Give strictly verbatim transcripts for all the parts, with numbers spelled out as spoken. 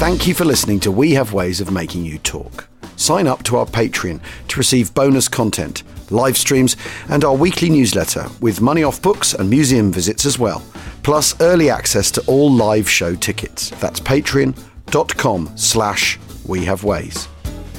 Thank you for listening to We Have Ways of Making You Talk. Sign up to our Patreon to receive bonus content, live streams, and our weekly newsletter with money off books and museum visits as well, plus early access to all live show tickets. That's patreon.com slash We Have Ways.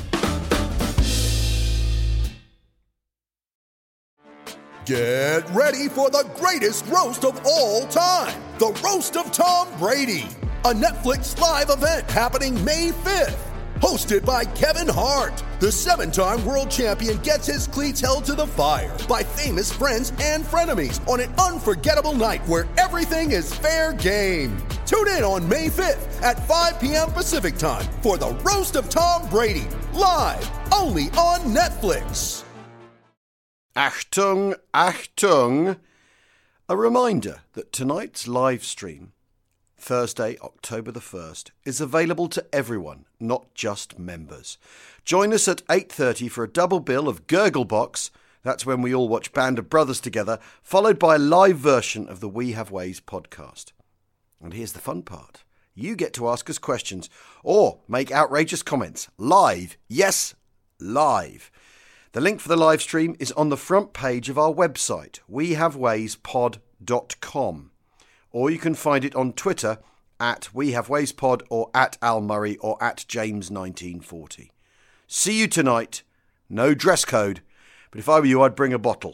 Get ready for the greatest roast of all time, the Roast of Tom Brady, a Netflix live event happening May fifth. Hosted by Kevin Hart, the seven-time world champion gets his cleats held to the fire by famous friends and frenemies on an unforgettable night where everything is fair game. Tune in on May fifth at five p.m. Pacific time for the Roast of Tom Brady, live only on Netflix. Achtung, Achtung! A reminder that tonight's live stream, Thursday, October the first, is available to everyone, not just members. Join us at eight thirty for a double bill of Gurglebox. That's when we all watch Band of Brothers together, followed by a live version of the We Have Ways podcast. And here's the fun part. You get to ask us questions or make outrageous comments live. Yes, live. The link for the live stream is on the front page of our website, we have ways pod dot com. Or you can find it on Twitter at WeHaveWaysPod or at Al Murray or at James nineteen forty. See you tonight. No dress code, but if I were you, I'd bring a bottle.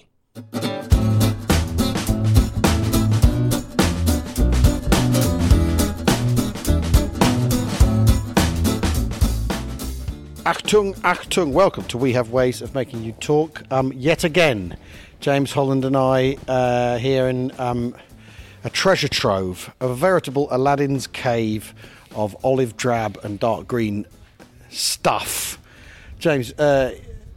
Achtung, Achtung, welcome to We Have Ways of Making You Talk. Um, yet again, James Holland and I uh, here in um, a treasure trove, a veritable Aladdin's cave of olive drab and dark green stuff. James, uh,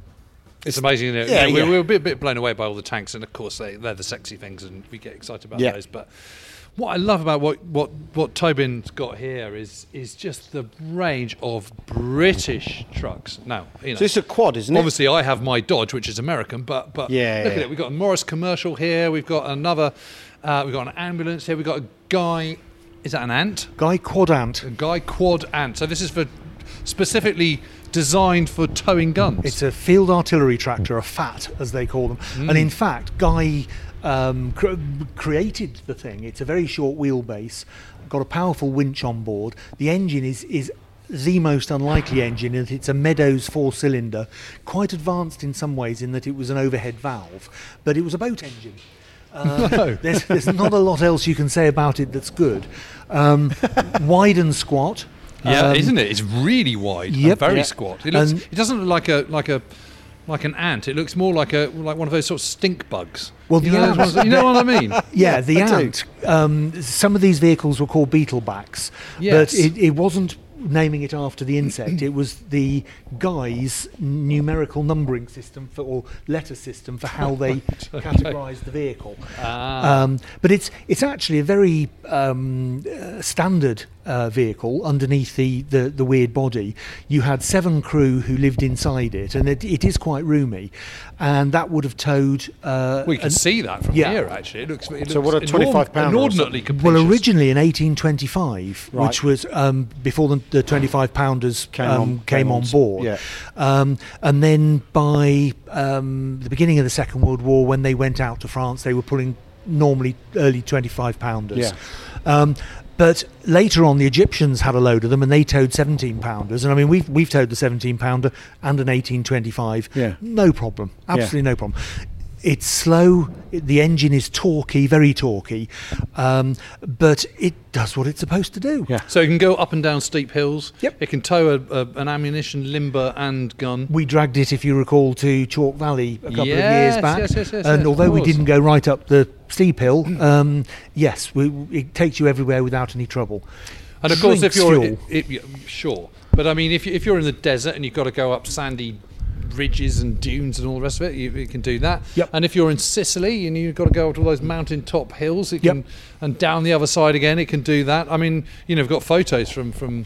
it's amazing, isn't it? Yeah, yeah, we, yeah. we were a bit, bit blown away by all the tanks, and of course they, they're the sexy things, and we get excited about yeah. those. But what I love about what what what Tobin's got here is is just the range of British trucks. Now, you know, so it's a quad, isn't it? obviously I have my Dodge, which is American, but but Yeah, look yeah. at it. We've got a Morris Commercial here. We've got another. Uh, we've got an ambulance here. We've got a Guy. Is that an ant? Guy Quadant. A Guy Quad Ant. So this is for specifically designed for towing guns. It's a field artillery tractor, a F A T as they call them. Mm. And in fact, Guy um, cr- created the thing. It's a very short wheelbase, got a powerful winch on board. The engine is is the most unlikely engine in that it's a Meadows four-cylinder, quite advanced in some ways in that it was an overhead valve, but it was a boat engine. Uh, No. there's, there's not a lot else you can say about it that's good. Um, wide and squat. Yeah, Um, isn't it? It's really wide, yep. and very Yeah. squat. It looks. And- it doesn't look like a like a like an ant. It looks more like a like one of those sort of stink bugs. Well, you the know, those ants- ones- you know what I mean? Yeah, the I do. ant. Um, some of these vehicles were called beetlebacks, Yes. but it, it wasn't naming it after the insect. It was the Guy's numerical numbering system for, or letter system for how they categorised the vehicle. Ah. Um, but it's it's actually a very um, uh, standard uh, vehicle underneath the, the, the weird body. You had seven crew who lived inside it, and it, it is quite roomy. And that would have towed. Uh, We can an- see that from yeah. here. Actually, it looks. It So looks what, a twenty-five pounder or inordinately something? capacious. Well, originally in eighteen twenty-five, Right. which was um, before the, the twenty-five pounders Came um, on- came came on on s- board. yeah. Um, and then by um, the beginning of the Second World War, when they went out to France, they were pulling normally early twenty-five pounders. Yeah. Um, but later on, the Egyptians had a load of them, and they towed seventeen pounders. And I mean, we've we've towed the seventeen pounder and an eighteen twenty-five. Yeah. No problem. Absolutely no problem. It's slow, it, the engine is torquey, very torquey, um, but it does what it's supposed to do. Yeah. So it can go up and down steep hills. Yep. It can tow a, a, an ammunition limber and gun. We dragged it, if you recall, to Chalk Valley a couple Yes, of years back. yes, yes, yes, and yes, although of we course. didn't go right up the steep hill, um, yes, we, it takes you everywhere without any trouble. And of course, if Drinks you're fuel. It, it, sure, but I mean, if you, if you're in the desert and you've got to go up sandy ridges and dunes and all the rest of it, you, you can do that. Yep. And if you're in Sicily and you've got to go up to all those mountain top hills, it Yep. can, and down the other side again, it can do that. I mean, you know, I've got photos from from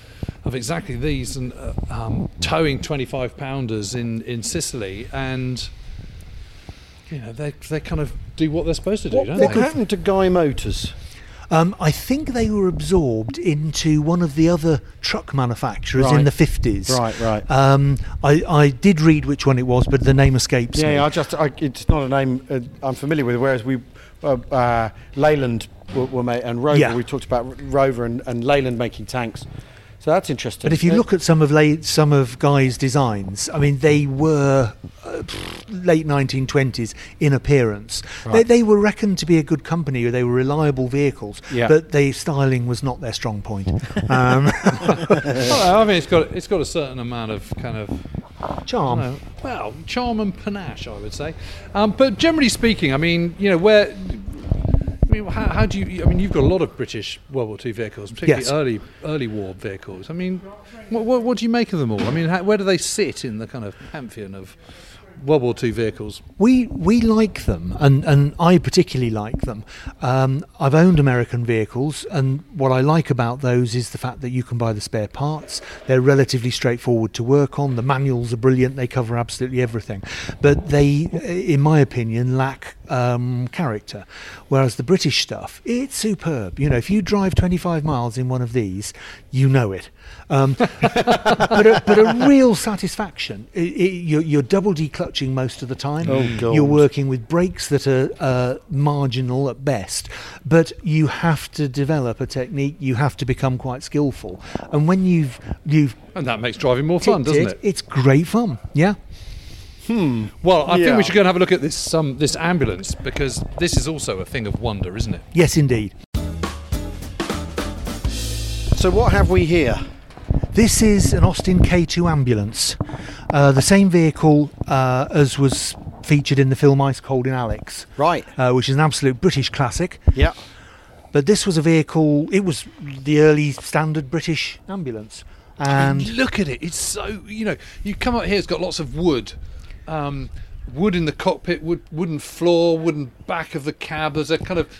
of exactly these and uh, um, towing twenty-five pounders in in Sicily, and you know, they they kind of do what they're supposed to do, What, don't what they? happened to Guy Motors? Um, I think they were absorbed into one of the other truck manufacturers Right. in the fifties. Right, right. Um, I, I did read which one it was, but the name escapes Yeah, me. yeah, I just I, it's not a name uh, I'm familiar with. Whereas we, uh, uh, Leyland were, were made, and Rover. Yeah. We talked about R- Rover and, and Leyland making tanks. So that's interesting. But if you Uh, look at some of la- some of Guy's designs, I mean, they were uh, pff, late nineteen twenties in appearance. They, Right. they were reckoned to be a good company. They were reliable vehicles, Yeah. but they styling was not their strong point. Um, Well, I mean, it's got it's got a certain amount of kind of charm. I don't know, well, charm and panache, I would say. Um, but generally speaking, I mean, you know, where. I mean, how, how do you? I mean, you've got a lot of British World War Two vehicles, particularly Yes. early early war vehicles. I mean, what, what, what do you make of them all? I mean, how, where do they sit in the kind of pantheon of World War Two vehicles? We we like them, and, and I particularly like them. Um, I've owned American vehicles, and what I like about those is the fact that you can buy the spare parts. They're relatively straightforward to work on. The manuals are brilliant. They cover absolutely everything. But they, in my opinion, lack um, character. Whereas the British stuff, it's superb. You know, if you drive twenty-five miles in one of these, you know it. Um, but, a, but a real satisfaction. I I you're, you're double declutching most of the time. Oh, God. You're working with brakes that are uh, marginal at best, but you have to develop a technique. You have to become quite skillful, and when you've you've And that makes driving more fun, ticked doesn't it, it? it's great fun. Yeah. Well, I Yeah. think we should go and have a look at this um, this ambulance, because this is also a thing of wonder, isn't it? Yes, indeed. So what have we here? This is an Austin K two ambulance, uh, the same vehicle uh, as was featured in the film Ice Cold in Alex, Right. uh, which is an absolute British classic. Yeah. But this was a vehicle, it was the early standard British ambulance. I And mean, look at it. It's so, you know, you come up here, it's got lots of wood. Um, wood in the cockpit, wood, wooden floor, wooden back of the cab. There's a kind of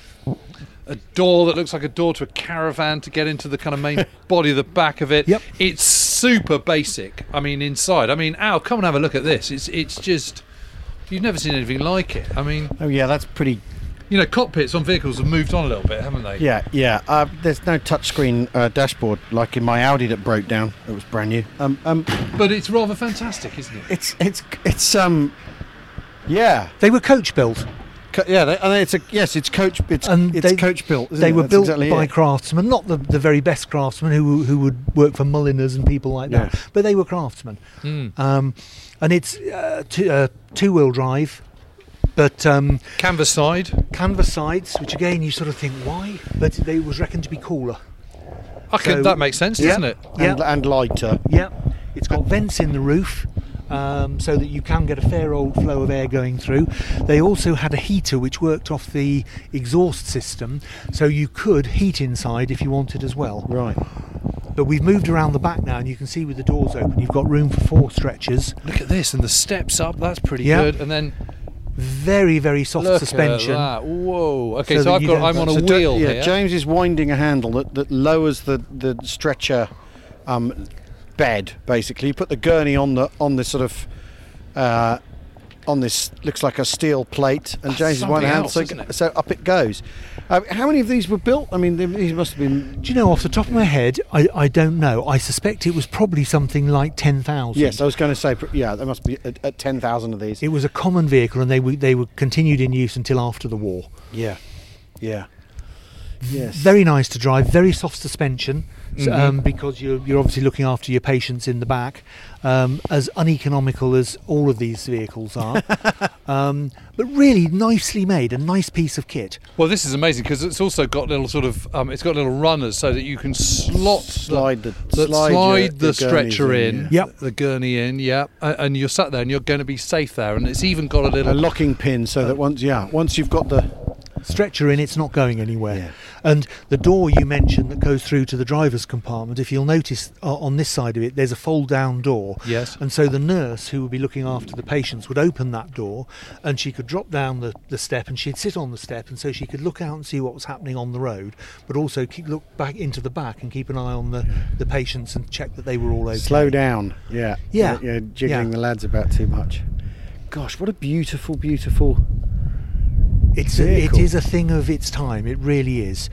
a door that looks like a door to a caravan to get into the kind of main body of the back of it. Yep. It's super basic. I mean, inside. I mean, Al, come and have a look at this. It's it's just, you've never seen anything like it. I mean, Oh yeah, that's pretty. you know, cockpits on vehicles have moved on a little bit, haven't they? Yeah, yeah. Uh, there's no touchscreen uh, dashboard like in my Audi that broke down. It was brand new. Um, um, But it's rather fantastic, isn't it? it's it's it's um, yeah, they were coach built. Co- yeah. They, and it's a yes, it's coach. It's And it's they- coach built. isn't They it? were That's built exactly by it. craftsmen, not the, the very best craftsmen who who would work for Mulliners and people like that, Yeah. but they were craftsmen. Mm. Um, and it's uh, two, uh, two-wheel drive, but um, Canvas side. canvas sides, which again you sort of think why, but they was reckoned to be cooler. I could, So- that makes sense, Yeah. doesn't it? and, Yeah. and lighter. Yeah, it's got vents in the roof. Um, so that you can get a fair old flow of air going through. They also had a heater which worked off the exhaust system, so you could heat inside if you wanted as well. Right. But we've moved around the back now, and you can see with the doors open, you've got room for four stretchers. Look at this, and the steps up. That's pretty Yeah. good. And then Very, very soft look suspension. at that. Whoa. Okay, So so, that I've you got. don't- I'm on a So do- wheel yeah, here. James is winding a handle that, that lowers the, the stretcher um, bed. Basically, you put the gurney on the on this sort of uh, on this looks like a steel plate, and That's James is one something hand, else, so, isn't it? so up it goes. Uh, how many of these were built? I mean, these must have been. Do you know, off the top of my head, I, I don't know. I suspect it was probably something like ten thousand. Yes, I was going to say. pr- Yeah, there must be at, at ten thousand of these. It was a common vehicle, and they were, they were continued in use until after the war. Yeah, yeah, yes. Very nice to drive, very soft suspension, s- Mhm. um, because you're, you're obviously looking after your patients in the back. Um, as uneconomical as all of these vehicles are, um, but really nicely made, a nice piece of kit. Well, this is amazing because it's also got little sort of. Um, it's got little runners so that you can slot Slide the the, slide, slide your- the your stretcher gurneys in. yeah. Yep. The gurney in. Yeah. And, and you're sat there and you're going to be safe there. And it's even got a little. A locking pin, so that once yeah, once you've got the Stretcher in, it's not going anywhere. Yeah. And the door you mentioned that goes through to the driver's compartment, if you'll notice uh, on this side of it, there's a fold-down door. Yes. And so the nurse who would be looking after the patients would open that door, and she could drop down the, the step, and she'd sit on the step, and so she could look out and see what was happening on the road, but also keep, look back into the back and keep an eye on the, the patients and check that they were all okay. slow down. Yeah, Yeah. You're, you're jiggling Yeah. the lads about too much. Gosh, what a beautiful, beautiful. It's a, it vehicle. is a thing of its time. It really is.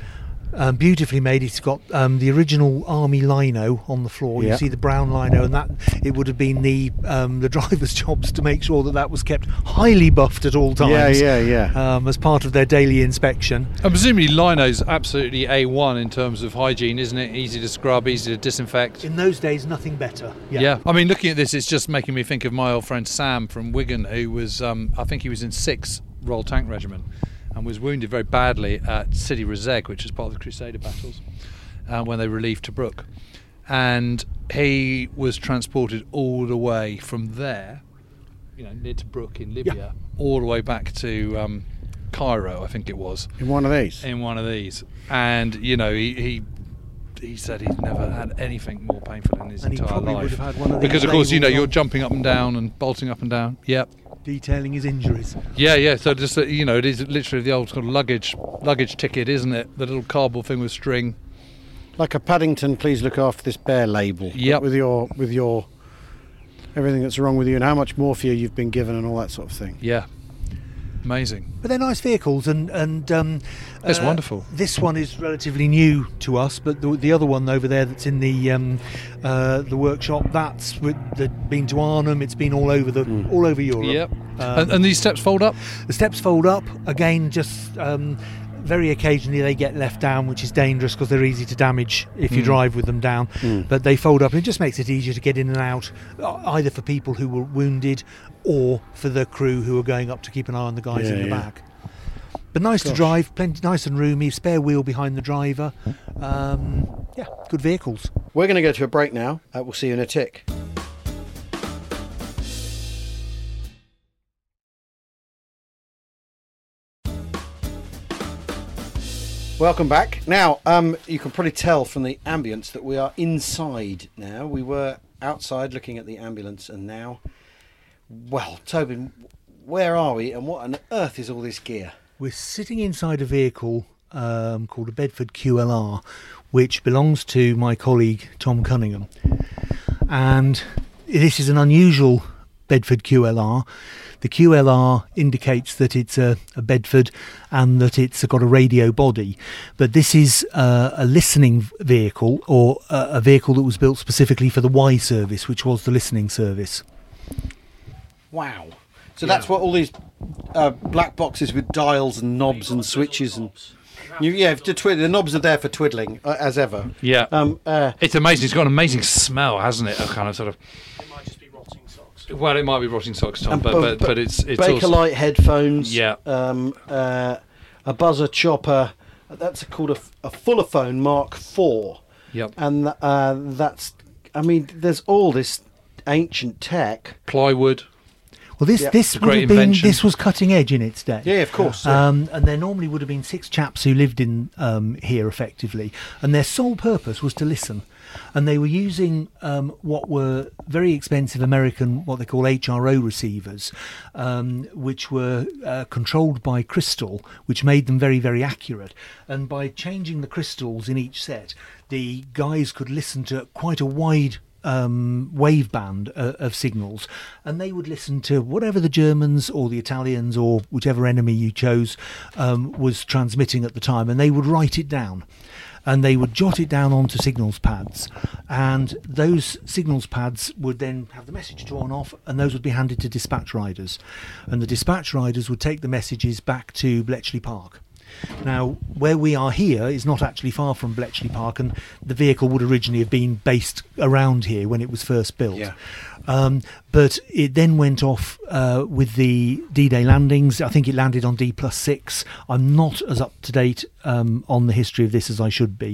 Um, beautifully made. It's got um, the original army lino on the floor. Yeah. You see the brown lino, and that it would have been the um, the driver's jobs to make sure that that was kept highly buffed at all times. Yeah, yeah, yeah. Um, as part of their daily inspection. And presumably lino's absolutely A one in terms of hygiene, isn't it? Easy to scrub, easy to disinfect. In those days, nothing better. Yeah. I mean, looking at this, it's just making me think of my old friend Sam from Wigan, who was, um, I think he was in sixth Royal Tank Regiment and was wounded very badly at Sidi Rezegh, which was part of the Crusader battles, uh, when they relieved Tobruk. And he was transported all the way from there, you know, near Tobruk in Libya, Yeah. all the way back to um, Cairo, I think it was. In one of these. In one of these. And, you know, he... he he said he'd never had anything more painful in his And he entire probably life. would have had one of these Because of course, you know, labels you're on. jumping up and down and bolting up and down. Yep. Detailing his injuries. Yeah, yeah. So just uh, you know, it is literally the old sort of luggage luggage ticket, isn't it? The little cardboard thing with string. Like a Paddington, please look after this bear label. Yep. With your with your everything that's wrong with you and how much morphia you've been given and all that sort of thing. Yeah. Amazing. But they're nice vehicles, and and um, It's uh, wonderful. This one is relatively new to us, but the, the other one over there that's in the um, uh, the workshop, that's with the, been to Arnhem. It's been all over the all over Europe. Yep. Um, and, and these steps fold up. The steps fold up again. Just um, very occasionally they get left down, which is dangerous because they're easy to damage if you drive with them down. But they fold up, and it just makes it easier to get in and out, uh, either for people who were wounded or for the crew who are going up to keep an eye on the guys Yeah, in the yeah. back. But nice to Gosh. drive, plenty nice and roomy, spare wheel behind the driver. Um, yeah, good vehicles. We're going to go to a break now. Uh, we'll see you in a tick. Welcome back. Now, um, you can probably tell from the ambience that we are inside now. We were outside looking at the ambulance, and now, well, Tobin, where are we, and what on earth is all this gear? We're sitting inside a vehicle um, called a Bedford Q L R, which belongs to my colleague Tom Cunningham. And this is an unusual Bedford Q L R. The Q L R indicates that it's a, a Bedford and that it's got a radio body. But this is uh, a listening vehicle, or a, a vehicle that was built specifically for the Y service, which was the listening service. Wow. So that's what all these uh, black boxes with dials and knobs and switches and you, yeah, to twi- the knobs are there for twiddling uh, as ever. Yeah. Um, uh, It's amazing. It's got an amazing smell, hasn't it? A kind of sort of. It might just be rotting socks. Well, it might be rotting socks, Tom, and but, bu- but bu- but it's it's also. Bakelite headphones. Yeah. Um, uh, a buzzer chopper. That's called a, f- a Fullerphone Mark four. Yep. And uh, that's. I mean, there's all this ancient tech. Plywood. Well, this Yeah. this A would great have been invention. this was cutting edge in its day. Yeah, of course. yeah. Um, and there normally would have been six chaps who lived in um, here effectively, and their sole purpose was to listen. And they were using um, what were very expensive American, what they call H R O receivers, um, which were uh, controlled by crystal, which made them very, very accurate. And by changing the crystals in each set, the guys could listen to quite a wide um, wave band uh, of signals, and they would listen to whatever the Germans or the Italians or whichever enemy you chose um, was transmitting at the time, and they would write it down. And they would jot it down onto signals pads, and those signals pads would then have the message drawn off, and those would be handed to dispatch riders, and the dispatch riders would take the messages back to Bletchley Park. Now, where we are here is not actually far from Bletchley Park, and the vehicle would originally have been based around here when it was first built. Yeah. Um, but it then went off uh, with the D-Day landings. I think it landed on D plus six. I'm not as up to date um, on the history of this as I should be.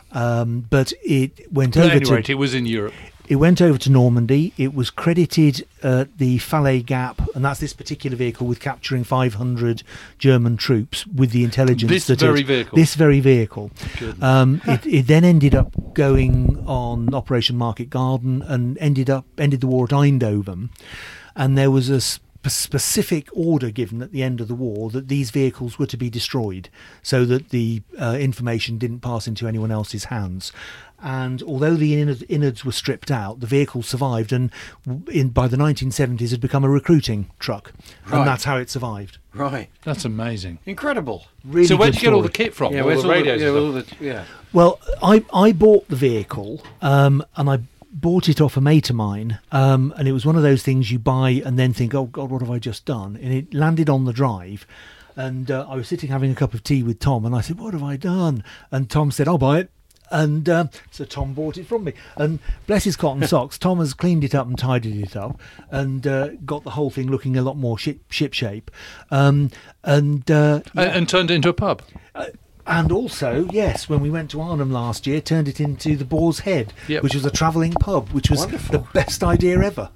Um, but it went But over at any to rate, it was in Europe. it went over to Normandy. It was credited at the Falaise Gap, and that's this particular vehicle, with capturing five hundred German troops with the intelligence. This that very it, vehicle? This very vehicle. Um, it, it then ended up going on Operation Market Garden and ended up ended the war at Eindhoven. And there was a s- p- specific order given at the end of the war that these vehicles were to be destroyed so that the uh, information didn't pass into anyone else's hands. And although the innards, innards were stripped out, the vehicle survived, and in, by the nineteen seventies had become a recruiting truck, Right. and that's how it survived. Right. That's amazing. Incredible. Really so where good did you get all the story. kit from? Yeah, all where's the all the, radios yeah, and all stuff? the, yeah. Well, I I bought the vehicle, um, and I bought it off a mate of mine, um, and it was one of those things you buy and then think, oh God, what have I just done? And it landed on the drive, and uh, I was sitting having a cup of tea with Tom, and I said, what have I done? And Tom said, I'll buy it. And um, so Tom bought it from me, and bless his cotton socks, Tom has cleaned it up and tidied it up, and uh, got the whole thing looking a lot more ship, ship shape, um, and uh, And, and turned it into a pub. and also, yes, when we went to Arnhem last year, turned it into the Boar's Head, Yep. which was a travelling pub, which was Wonderful. the best idea ever.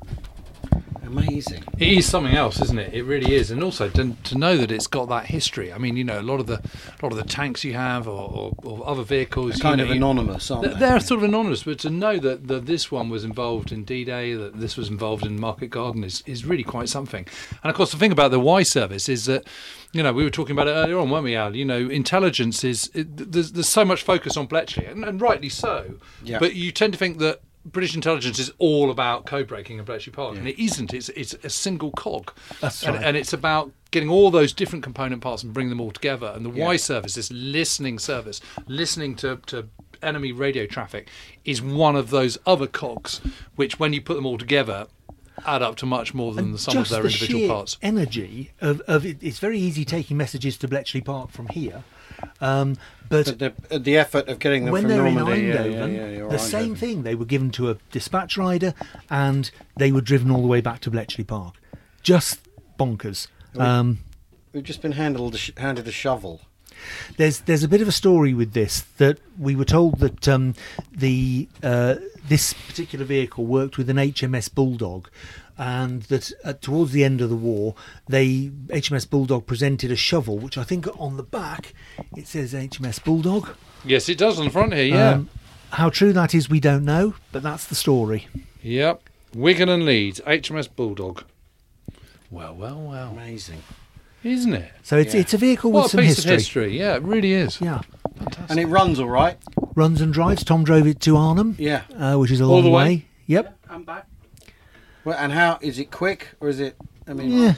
Amazing. It is something else, isn't it? It really is, and also to, to know that it's got that history. I mean, you know, a lot of the a lot of the tanks you have, or, or, or other vehicles, Kind you of know, you- anonymous, aren't They're, they? they're sort of anonymous, but to know that, that this one was involved in D-Day, that this was involved in Market Garden is, is really quite something. And of course, the thing about the Y service is that, you know, we were talking about it earlier on, weren't we, Al? You know, intelligence is it, there's there's so much focus on Bletchley, and, and rightly so. Yeah. But you tend to think that British intelligence is all about code breaking in Bletchley Park, and it isn't. It's it's a single cog. That's and, right. and it's about getting all those different component parts and bringing them all together. And the Y service, this listening service, listening to, to enemy radio traffic, is one of those other cogs, which when you put them all together, add up to much more than And the sum of just their the individual sheer parts. energy of, of it, it's very easy taking messages to Bletchley Park from here, um, but But the, the effort of getting them when from they're Normandy, in yeah, Eindhoven, yeah, yeah, or the same Eindhoven. thing. They were given to a dispatch rider, and they were driven all the way back to Bletchley Park. Just bonkers. Um, We've just been handled, handed a shovel. There's there's a bit of a story with this, that we were told that um, the uh, this particular vehicle worked with an H M S Bulldog, and that uh, towards the end of the war, they H M S Bulldog presented a shovel, which I think on the back it says H M S Bulldog. Yes, it does on the front here, yeah. Um, how true that is, we don't know, but that's the story. Yep. Wigan and Leeds, H M S Bulldog. Well, well, well. Amazing. Isn't it? So it's Yeah. it's a vehicle What with a some piece history. of history. Yeah, it really is. Yeah, And it runs all right. runs and drives. Tom drove it to Arnhem, Yeah. uh, which is a All long the way? way. Yep. I'm back. Well, and how is it quick or is it? I mean, Yeah.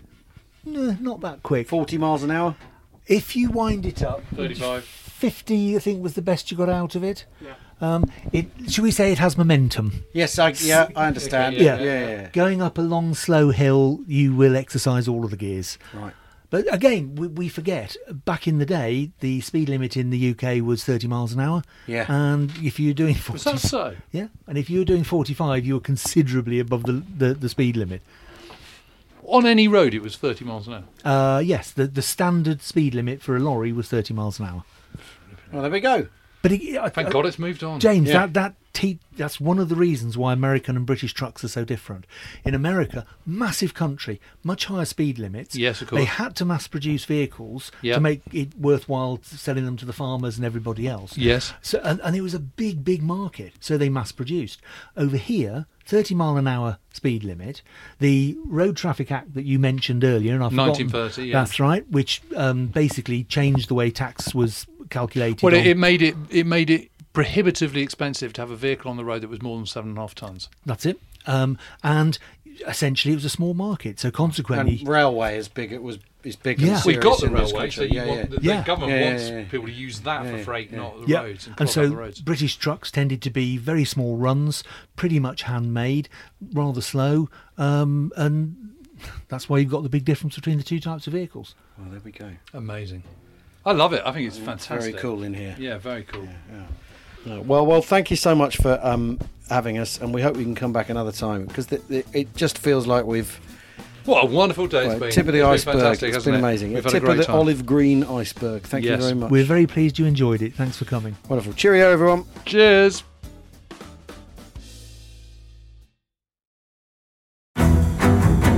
No, not that quick. forty miles an hour. If you wind it up, thirty-five. fifty, I think, was the best you got out of it. Yeah. Um, it should we say it has momentum? Yes, I yeah, I understand. Okay, Yeah. yeah, yeah. Going up a long, slow hill, you will exercise all of the gears. Right. But again, we, we forget, back in the day, the speed limit in the U K was thirty miles an hour. Yeah. And if you're doing Was forty, that so? yeah, and if you were doing forty-five, you were considerably above the, the, the speed limit. On any road, it was thirty miles an hour. Uh, yes, the, the standard speed limit for a lorry was thirty miles an hour. Well, there we go. But it, I- Thank I- God it's moved on. James, Yeah. that that te- that's one of the reasons why American and British trucks are so different. In America, massive country, much higher speed limits. Yes, of They course. had to mass produce vehicles Yeah. to make it worthwhile selling them to the farmers and everybody else. Yes. So and, and it was a big, big market. So they mass produced. Over here, thirty mile an hour speed limit. The Road Traffic Act that you mentioned earlier, and I've nineteen forgotten- thirty, yeah. That's right. Which um, basically changed the way tax was calculated. Well, on- it, it made it it made it prohibitively expensive to have a vehicle on the road that was more than seven and a half tons. That's it. Um, and essentially, it was a small market. So consequently, And railway is big. It was is big. Yeah. and We've got serious the in this railway, so country. you yeah, want, yeah. the, Yeah. the government Yeah, yeah, wants yeah. people to use that Yeah, for yeah, freight, yeah. not the yeah. roads, and, And clog so up the roads. British trucks tended to be very small runs, pretty much handmade, rather slow, um, and that's why you've got the big difference between the two types of vehicles. Well, there we go. Amazing. I love it. I think it's It's fantastic. very cool in here. Yeah, very cool. Uh, Well, well, thank you so much for um, having us, and we hope we can come back another time because the, the, it just feels like we've What a wonderful day well, it's been. tip of the It's been iceberg. fantastic, It's hasn't been it? amazing. We've A had a tip of great the time. olive green iceberg. Thank Yes. you very much. We're very pleased you enjoyed it. Thanks for coming. Wonderful. Cheerio, everyone. Cheers.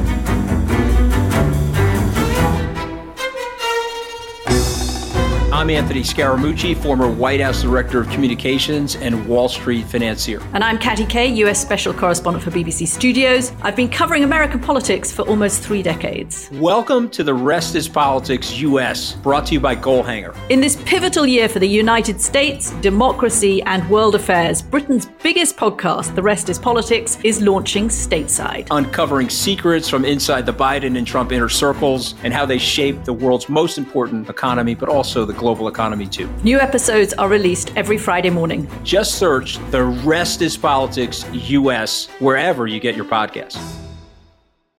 I'm Anthony Scaramucci, former White House Director of Communications and Wall Street financier. And I'm Katty Kay, U S Special Correspondent for B B C Studios. I've been covering American politics for almost three decades. Welcome to The Rest is Politics U S, brought to you by Goalhanger. In this pivotal year for the United States, democracy, and world affairs, Britain's biggest podcast, The Rest is Politics, is launching stateside. Uncovering secrets from inside the Biden and Trump inner circles and how they shape the world's most important economy, but also the global economy too. New episodes are released every Friday morning. Just search The Rest is Politics U S wherever you get your podcasts.